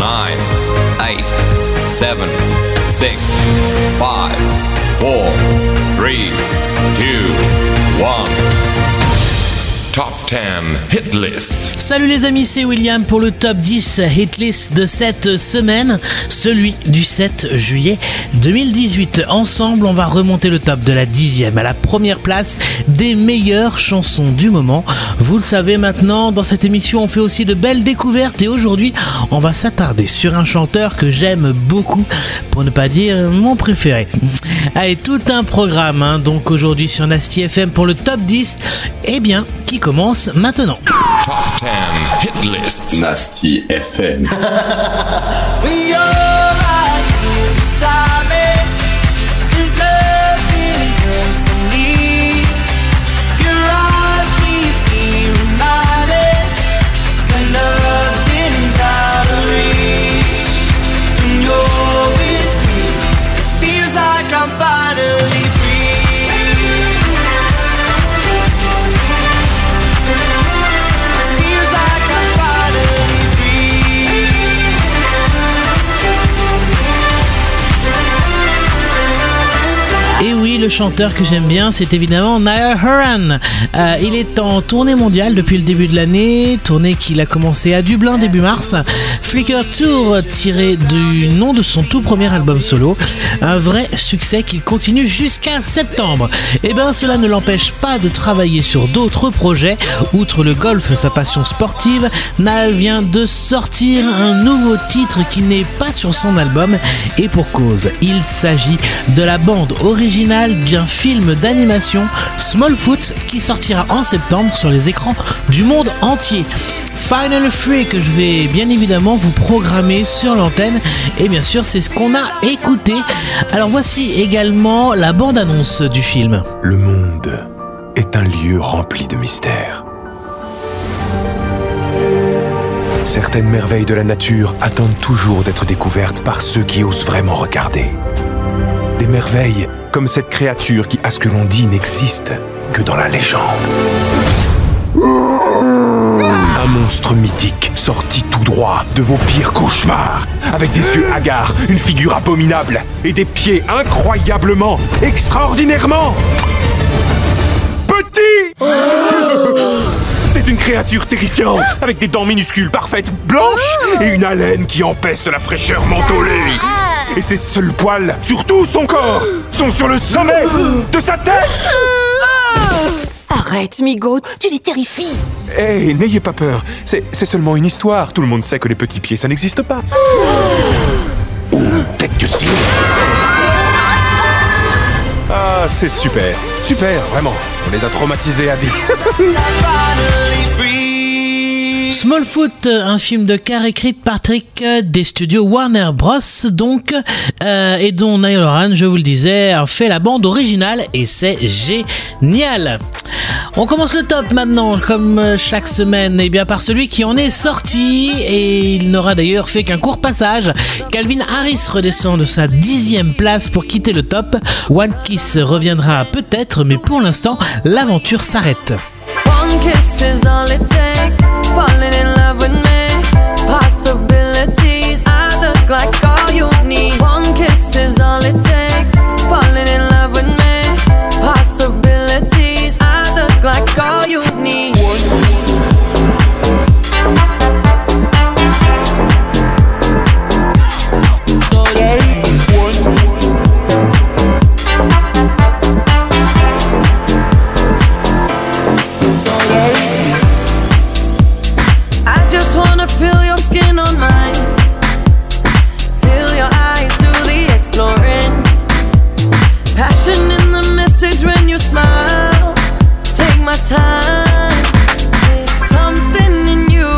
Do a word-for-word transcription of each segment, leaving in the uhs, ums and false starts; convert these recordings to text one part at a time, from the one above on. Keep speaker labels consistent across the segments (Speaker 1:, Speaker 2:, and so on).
Speaker 1: nine, eight, seven, six, five, four, three, two, one. Top ten Hit List.
Speaker 2: Salut les amis, c'est William pour le Top dix Hit List de cette semaine, celui du sept juillet deux mille dix-huit. Ensemble, on va remonter le top de la dixième à la première place des meilleures chansons du moment. Vous le savez maintenant, dans cette émission, on fait aussi de belles découvertes et aujourd'hui, on va s'attarder sur un chanteur que j'aime beaucoup, pour ne pas dire mon préféré. Allez, tout un programme, hein, donc aujourd'hui sur Nasty F M pour le Top dix, eh bien, qui commence maintenant.
Speaker 1: Top ten Hit List.
Speaker 3: Nasty F M.
Speaker 4: We all right here beside me. There's nothing else I need. Your eyes keep me reminded that nothing's out of reach. When you're with me, it feels like I'm finally free.
Speaker 2: Et oui, le chanteur que j'aime bien, c'est évidemment Niall Horan. Euh, il est en tournée mondiale depuis le début de l'année, tournée qu'il a commencé à Dublin début mars. Flicker Tour, tiré du nom de son tout premier album solo. Un vrai succès qu'il continue jusqu'à septembre. Et bien, cela ne l'empêche pas de travailler sur d'autres projets. Outre le golf, sa passion sportive, Niall vient de sortir un nouveau titre qui n'est pas sur son album. Et pour cause, il s'agit de la bande originale bien film d'animation Smallfoot qui sortira en septembre sur les écrans du monde entier. Final Free que je vais bien évidemment vous programmer sur l'antenne et bien sûr c'est ce qu'on a écouté. Alors voici également la bande-annonce du film.
Speaker 5: Le monde est un lieu rempli de mystères. Certaines merveilles de la nature attendent toujours d'être découvertes par ceux qui osent vraiment regarder. Des merveilles comme cette créature qui, à ce que l'on dit, n'existe que dans la légende. Un monstre mythique sorti tout droit de vos pires cauchemars, avec des yeux hagards, une figure abominable et des pieds incroyablement, extraordinairement petits. C'est une créature terrifiante, avec des dents minuscules parfaites, blanches, et une haleine qui empeste la fraîcheur mentholée. Et ses seuls poils, sur tout son corps, sont sur le sommet de sa tête.
Speaker 6: Arrête, Migo, tu les terrifies.
Speaker 5: Eh, hey, n'ayez pas peur, c'est, c'est seulement une histoire. Tout le monde sait que les petits pieds, ça n'existe pas. Ou peut-être que si. Ah, c'est super, super, vraiment. On les a traumatisés à vie.
Speaker 2: Smallfoot, un film de Carr écrit par Patrick des studios Warner Bros. Donc, euh, et dont Niall Horan, je vous le disais, a fait la bande originale et c'est génial. On commence le top maintenant, comme chaque semaine, et bien par celui qui en est sorti, et il n'aura d'ailleurs fait qu'un court passage. Calvin Harris redescend de sa dixième place pour quitter le top. One Kiss reviendra peut-être, mais pour l'instant, l'aventure s'arrête.
Speaker 7: One kiss is all it takes. Falling in love with me. Possibilities. I look like all you need. One kiss is all it takes. Falling in love with me. Possibilities. I look like all you need. Time, it's something in you,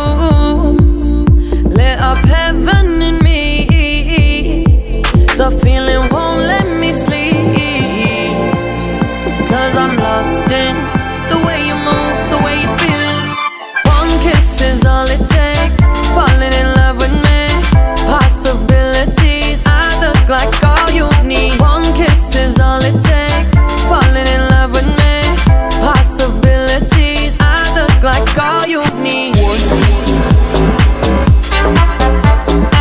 Speaker 7: lit up heaven in me. The feeling won't let me sleep, 'cause I'm lost in the way you move, the way you feel. One kiss is all it takes. Falling in love with me. Possibilities. I look like all you need. One kiss is all it takes. Falling in love with me. Possibilities, I look like all you need.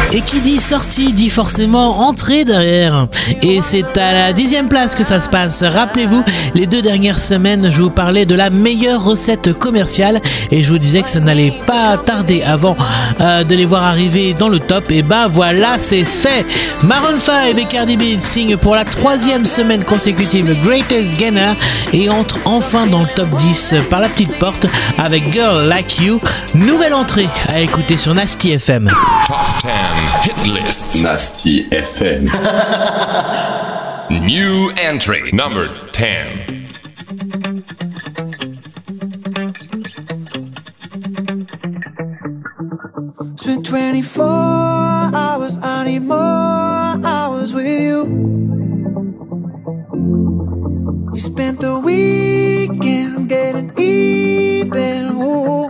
Speaker 2: Et qui dit sortie dit forcément entrée derrière. Et c'est à la dixième place que ça se passe. Rappelez-vous, les deux dernières semaines, je vous parlais de la meilleure recette commerciale et je vous disais que ça n'allait pas tarder avant euh, de les voir arriver dans le top. Et bah voilà, c'est fait. Maroon five et Cardi B signent pour la troisième semaine consécutive le Greatest Gainer et entrent enfin dans le top dix par la petite porte avec Girl Like You. Nouvelle entrée à écouter sur Nasty F M.
Speaker 1: Top ten hit list.
Speaker 3: Nasty F M.
Speaker 1: New entry number ten.
Speaker 4: Spent twenty-four hours, I need more hours with you. You spent the weekend getting even, ooh.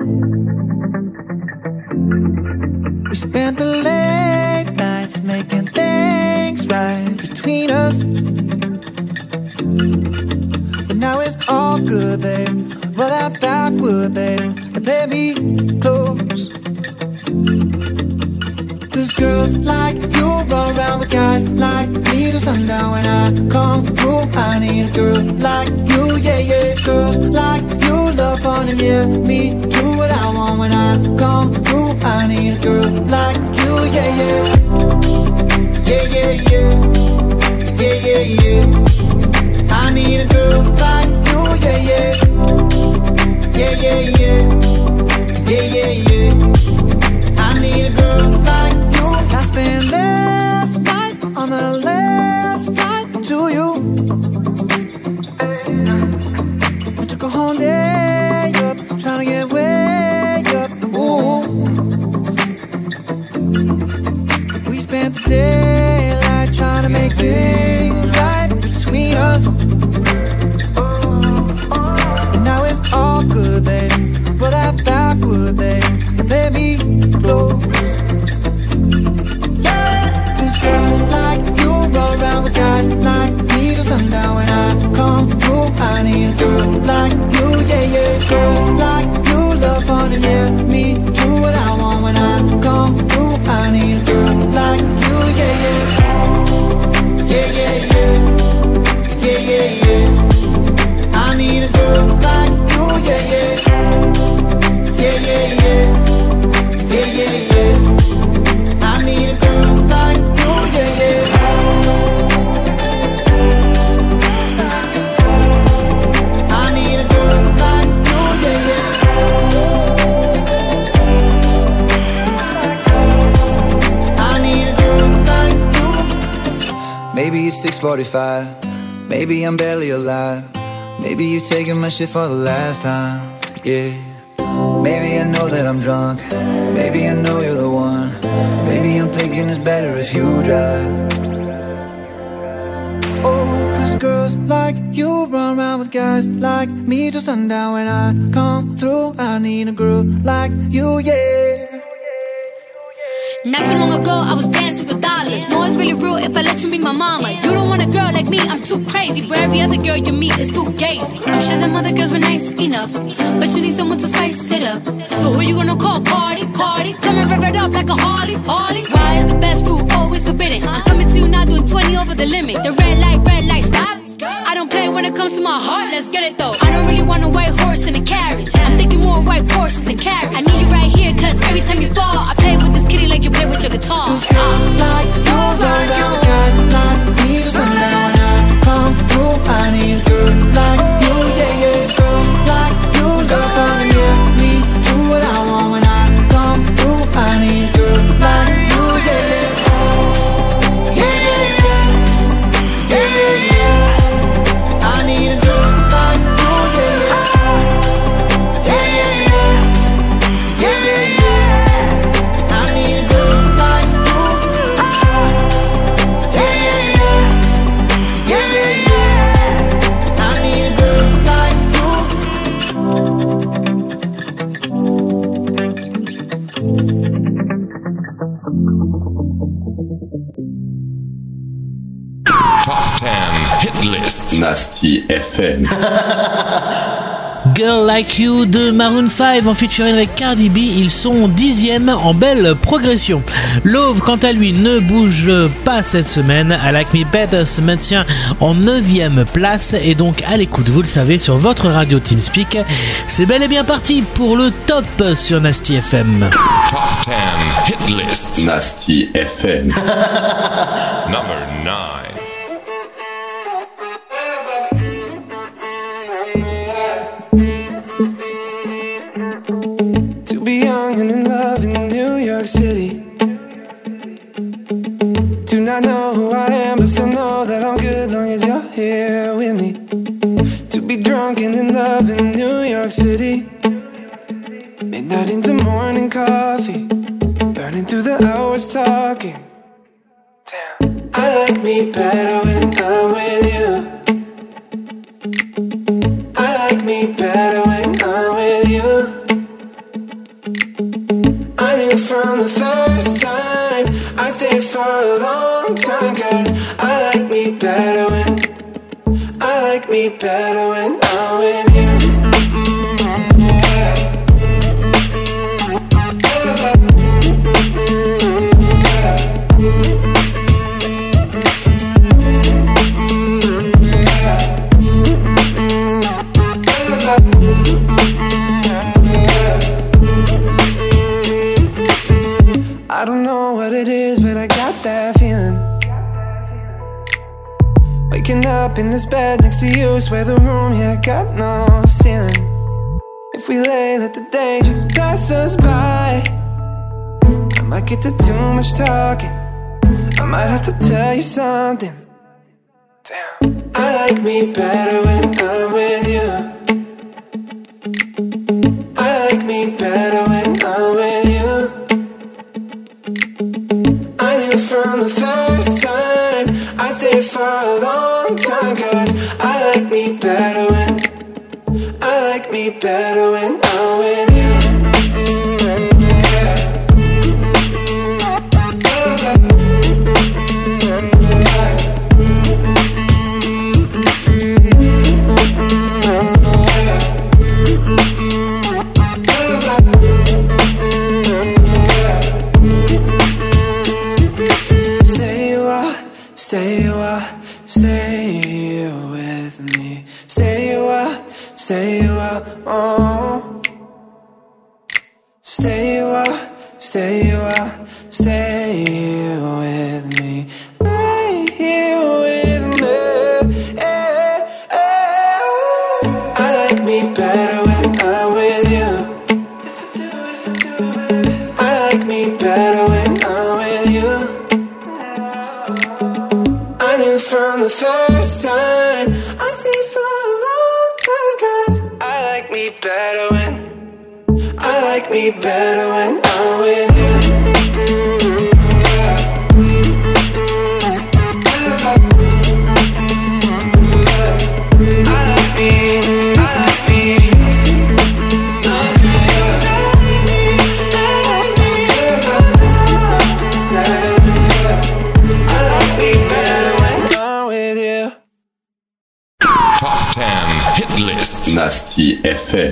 Speaker 4: We spent the late nights making things right between us. But now it's all good, babe. Roll that backward, babe, and play me close. Cause girls like you run around with guys like me till sundown. When I come through, I need a girl like you, yeah, yeah. Girls like you love fun and yeah, me do what I want. When I come through, I need a girl like you, yeah, yeah. Yeah, yeah, yeah. Yeah, yeah, yeah. I need a girl like you, yeah, yeah. Yeah, yeah, yeah. Yeah, yeah, yeah. I need a girl like you. I spent last night on the last flight to you. I took a whole day up, trying to get way up. Ooh. We spent the daylight trying to make things right between us. And now it's all good, babe. Roll that backward, babe, and play me close. Girls like you roll around with guys like me till sundown. When I come through, I need a girl like you, yeah, yeah. Girls like you love fun and yeah, me do what I want. When I come through, I need a girl like you, yeah, yeah. Yeah, yeah, yeah. Yeah, yeah, yeah. I need a girl like you, yeah, yeah. Yeah, yeah, yeah. Yeah, yeah, yeah. I need a girl like you. Yeah, yeah. I need a girl like you, yeah, yeah. I need a girl like you. Maybe it's six forty-five. Maybe I'm barely alive. Maybe you're taking my shit for the last time. Yeah. Maybe I know that I'm drunk. Maybe I know you're the one. Maybe I'm thinking it's better if you drive. Oh, cause girls like you run around with guys like me till sundown. When I come through, I need a girl like you, yeah.
Speaker 8: Not too long ago, I was dancing for dollars. No, it's really real if I let you be my mama. You don't want a girl like me, I'm too crazy. Where every other girl you meet is too gazy. I'm sure them other girls were nice enough, but you need someone to spice it up. So who you gonna call? Cardi, Cardi. Come and rev it up like a Harley, Harley. Why is the best fruit always forbidden? I'm coming to you now doing twenty over the limit. The red light, red light, stop. I don't play when it comes to my heart, let's get it though. I don't really want a white horse in a carriage. I'm thinking more white horses and carriage. I need you right here, cause every time you fall, I play with this kitty like you play with your guitar.
Speaker 4: Cause girls like you run around with guys like me till sundown. When I come through, I need a girl like you, yeah, yeah. Girls like you love fun and yeah, me do what I want. When I come through, I need a girl like you, yeah, yeah. Yeah, yeah, yeah. Yeah, yeah, yeah. I need a girl like you, yeah, yeah. Yeah, yeah, yeah. Yeah, yeah, yeah. I need a girl like you. Yeah, yeah, yeah. Yeah, yeah, yeah. I need a girl like you.
Speaker 1: Top ten hit list.
Speaker 3: Nasty F M.
Speaker 2: Girl Like You de Maroon five en featuring avec Cardi B, ils sont dixième en belle progression. Love, quant à lui, ne bouge pas cette semaine. I Like Me Better se maintient en neuvième place et donc à l'écoute, vous le savez, sur votre radio TeamSpeak. C'est bel et bien parti pour le top sur Nasty F M.
Speaker 1: Top ten hit list.
Speaker 3: Nasty F M.
Speaker 1: Number nine.
Speaker 9: And in love in New York City. Do not know who I am, but still know that I'm good long as you're here with me. To be drunk and in love in New York City. Midnight into morning coffee, burning through the hours talking. Damn, I like me better when I'm with you. I like me better when I'm with you. I knew from the first time I stayed for a long time, cause I like me better when I like me better when I'm with you. I don't know what it is, but I got that feeling. Waking up in this bed next to you, swear the room, yeah, got no ceiling. If we lay, let the day just pass us by. I might get to too much talking, I might have to tell you something. Damn, I like me better when I'm with you. I like me better when I'm with you. I knew from the first time I stayed for a long time, cause I like me better when I like me better when I'm with you. Stay a while, stay a while, stay with me. Stay a while, stay a while, oh. Stay a while, stay a while, stay with me. Lay here with me. Yeah, yeah. I like me better when I'm with you. I like me better when I'm with you. I knew from the first time I stayed for a long time, cause I like me better when I like me better when I'm with you. I like me, I like me. Look who you like me, like me. I like me better when I'm with you.
Speaker 1: Top ten hit list.
Speaker 3: Nasty F M.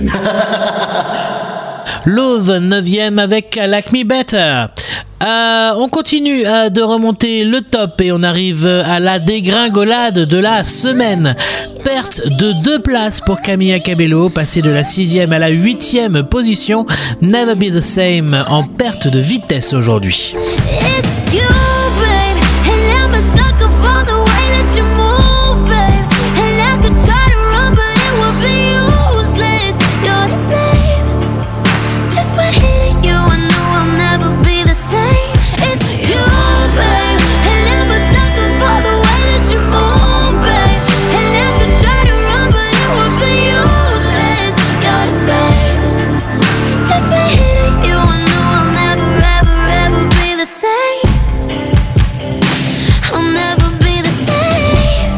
Speaker 2: Love, neuvième avec Like Me Better. Euh, on continue euh, de remonter le top et on arrive à la dégringolade de la semaine. Perte de deux places pour Camila Cabello, passée de la sixième à la huitième position. Never Be The Same en perte de vitesse aujourd'hui.
Speaker 8: It's you, babe, and I'm a sucker for the way that you move, babe. And I could try to run, but it would be useless. You're to blame. Just when hitting you, I know I'll never be the same. It's you, babe, and I'm a sucker for the way that you move, babe. And I could try to run, but it would be useless. You're to blame. Just when hitting you, I know I'll never, ever, ever be the same. I'll never be the same.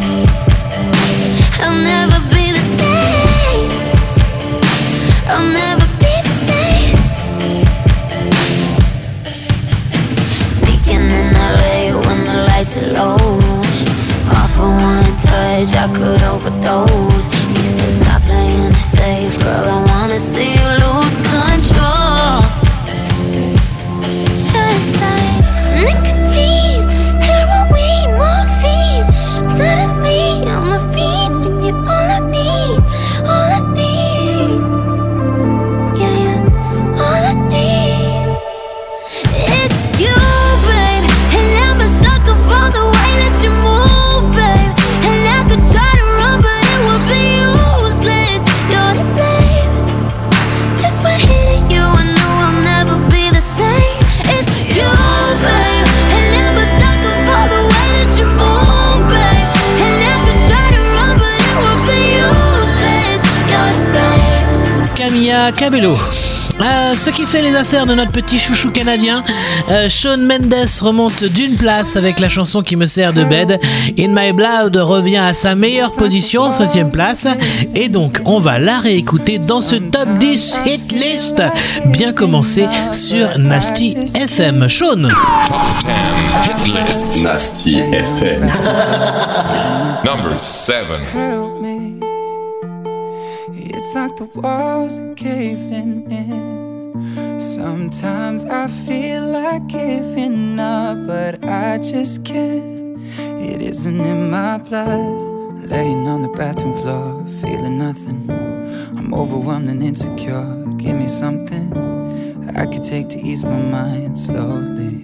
Speaker 2: Camila Cabello. Euh, ce qui fait les affaires de notre petit chouchou canadien, euh, Shawn Mendes remonte d'une place avec la chanson qui me sert de bed. In My Blood revient à sa meilleure position, septième place. Et donc, on va la réécouter dans ce top dix hit list, bien commencé sur Nasty F M. Shawn.
Speaker 1: Top ten hit list.
Speaker 3: Nasty F M.
Speaker 1: Number seven.
Speaker 9: Help me. It's like the walls are caving in. Sometimes I feel like giving up, but I just can't. It isn't in my blood. Laying on the bathroom floor, feeling nothing. I'm overwhelmed and insecure. Give me something I could take to ease my mind slowly.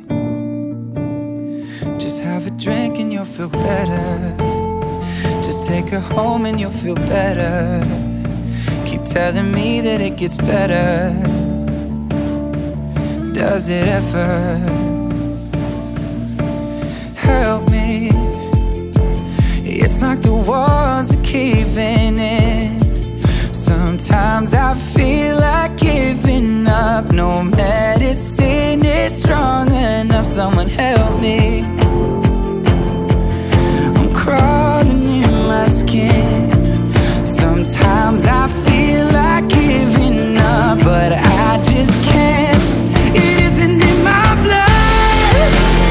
Speaker 9: Just have a drink and you'll feel better. Just take her home and you'll feel better. Keep telling me that it gets better. Does it ever? Help me. It's like the walls are caving in. Sometimes I feel like giving up. No medicine is strong enough. Someone help me. I'm crawling in my skin. Sometimes I feel like giving up, but I just can't. It isn't in my blood.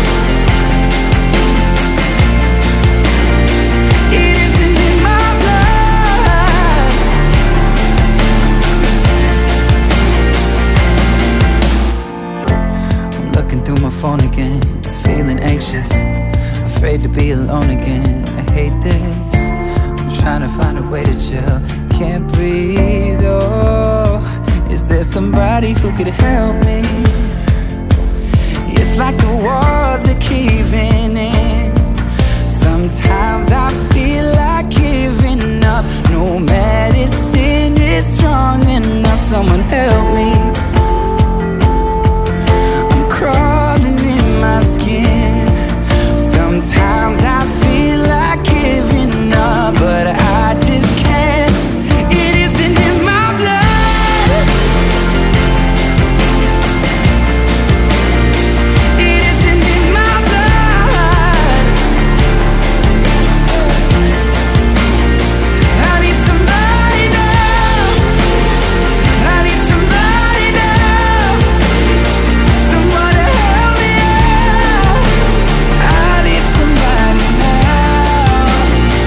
Speaker 9: It isn't in my blood. I'm looking through my phone again, feeling anxious, afraid to be alone again. I hate this. Trying to find a way to chill, can't breathe, oh. Is there somebody who could help me? It's like the walls are caving in. Sometimes I feel like giving up. No medicine is strong enough. Someone help me. I'm crawling in my skin. Sometimes I feel like giving up, but I just can't. It isn't in my blood. It isn't in my blood. I need somebody now. I need somebody now. Someone to help me out. I need somebody now.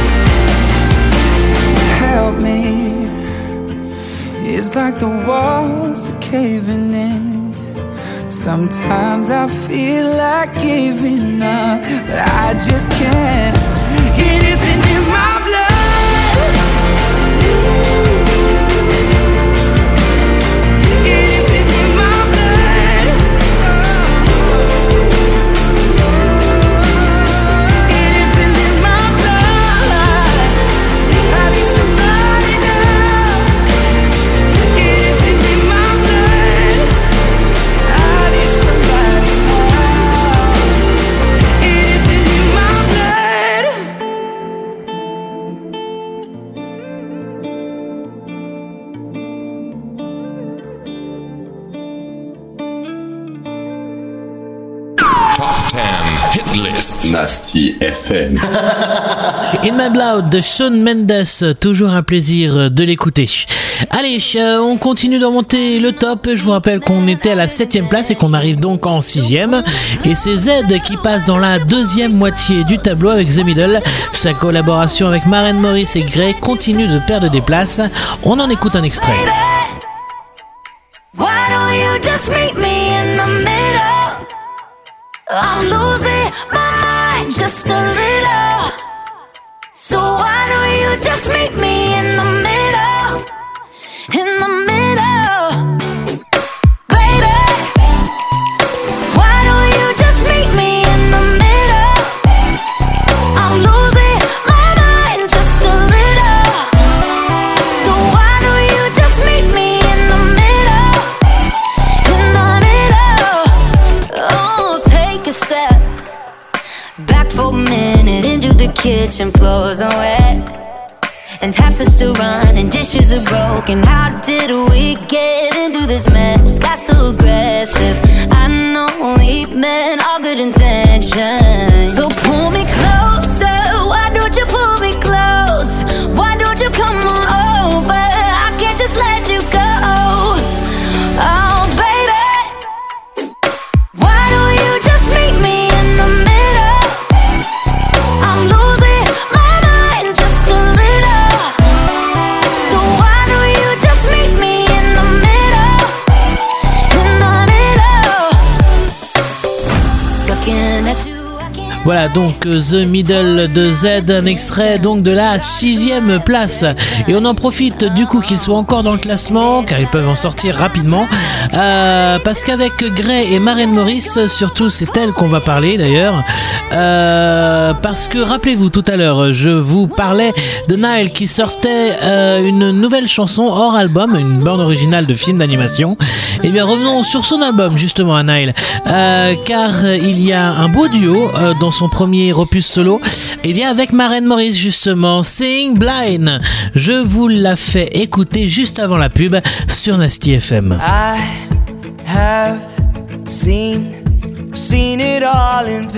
Speaker 9: Help me. It's like the walls are caving in. Sometimes I feel like giving up, but I just can't. It isn't in my blood. It isn't in my blood. It isn't in my blood. I need somebody now. It isn't in my blood. I need somebody now. It isn't in my blood.
Speaker 1: Top ten hit list.
Speaker 3: Nasty F M.
Speaker 2: In My Blood de Shawn Mendes, toujours un plaisir de l'écouter. Allez, euh, on continue de remonter le top. Je vous rappelle qu'on était à la septième place et qu'on arrive donc en sixième. Et c'est Z qui passe dans la deuxième moitié du tableau avec The Middle. Sa collaboration avec Maren Morris et Grey continue de perdre des places. On en écoute un extrait.
Speaker 8: Why don't you just meet me in the middle? I'm losing my mind just a little. So why don't you just meet me in the middle? In the middle. Baby, why don't you just meet me in the middle? I'm losing my mind just a little. So why don't you just meet me in the middle? In the middle. Oh, take a step back for a minute into the kitchen, floors are wet.
Speaker 7: and taps are still running, dishes are broken. How did we get into this mess? Got so aggressive. I know we meant all good intentions. So pull me closer. Why don't you pull me close? Why don't you come on over? I can't just let you go. Oh, baby, why don't you just meet me in the middle? I'm losing my mind just a little. So why don't you just meet me in the middle? In the middle. Looking at you.
Speaker 2: Voilà donc The Middle de Z, un extrait donc de la sixième place. Et on en profite du coup qu'ils soient encore dans le classement, car ils peuvent en sortir rapidement. Euh, parce qu'avec Gray et Maren Morris, surtout c'est elle qu'on va parler d'ailleurs. Euh, parce que rappelez-vous tout à l'heure, je vous parlais de Nile qui sortait euh, une nouvelle chanson hors album, une bande originale de film d'animation. Et bien revenons sur son album justement à Nile, euh, car il y a un beau duo euh, dans son premier opus solo, et bien avec Maren Morris justement, Seeing Blind. Je vous la fais écouter juste avant la pub sur Nasty F M.
Speaker 10: I have seen, seen it all in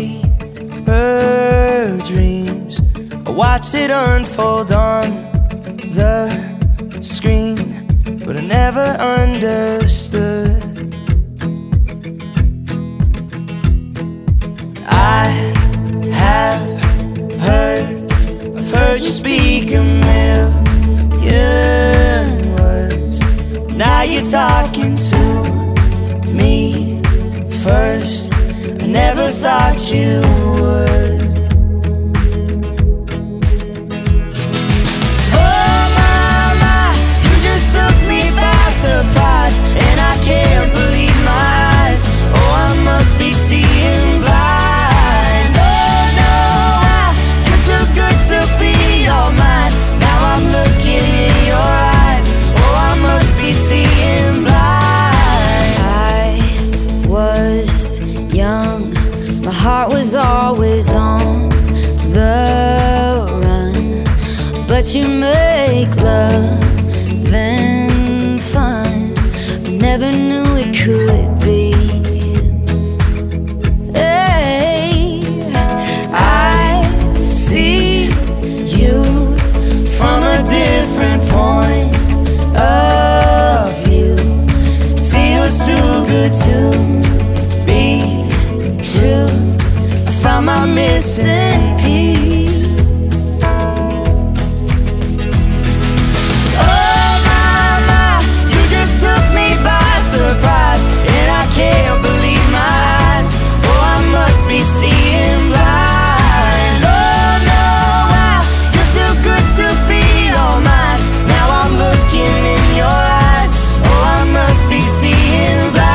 Speaker 10: paper dreams. I watched it unfold on the screen, but I never understood. I have heard, I've heard you speak a million words. Now you're talking to me first. I never thought you would. Oh my, my, you just took me by surprise, and I can't believe my eyes. Oh, I must be seeing blind.
Speaker 7: My heart was always on the run, but you make love and fun. I never knew it could be. Hey, I see you from a different point of view. Feels too good to be true. I found my missing piece. Oh my, my, you just took me by surprise, and I can't believe my eyes. Oh, I must be seeing blind. Oh no, wow, you're too good to be all mine. Now I'm looking in your eyes. Oh, I must be seeing blind.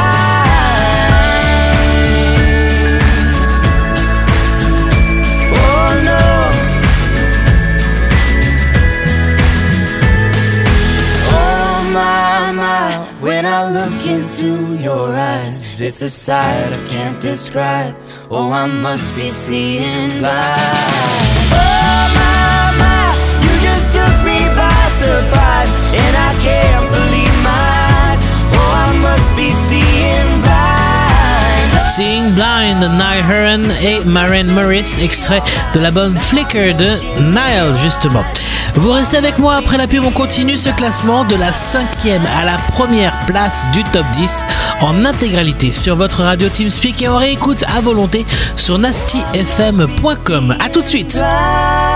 Speaker 7: When I look into your eyes, it's a sight I can't describe. Oh, I must be seeing blind. Oh my, my, you just took me by surprise, and I can't believe my eyes. Oh, I must be seeing blind.
Speaker 2: Seeing Blind, Niall Horan et Maren Morris, extrait de l'album Flicker de Nile justement. Vous restez avec moi, après la pub on continue ce classement de la cinquième à la première place du top dix en intégralité sur votre radio TeamSpeak, et on réécoute à volonté sur nasty f m point com. A tout de suite.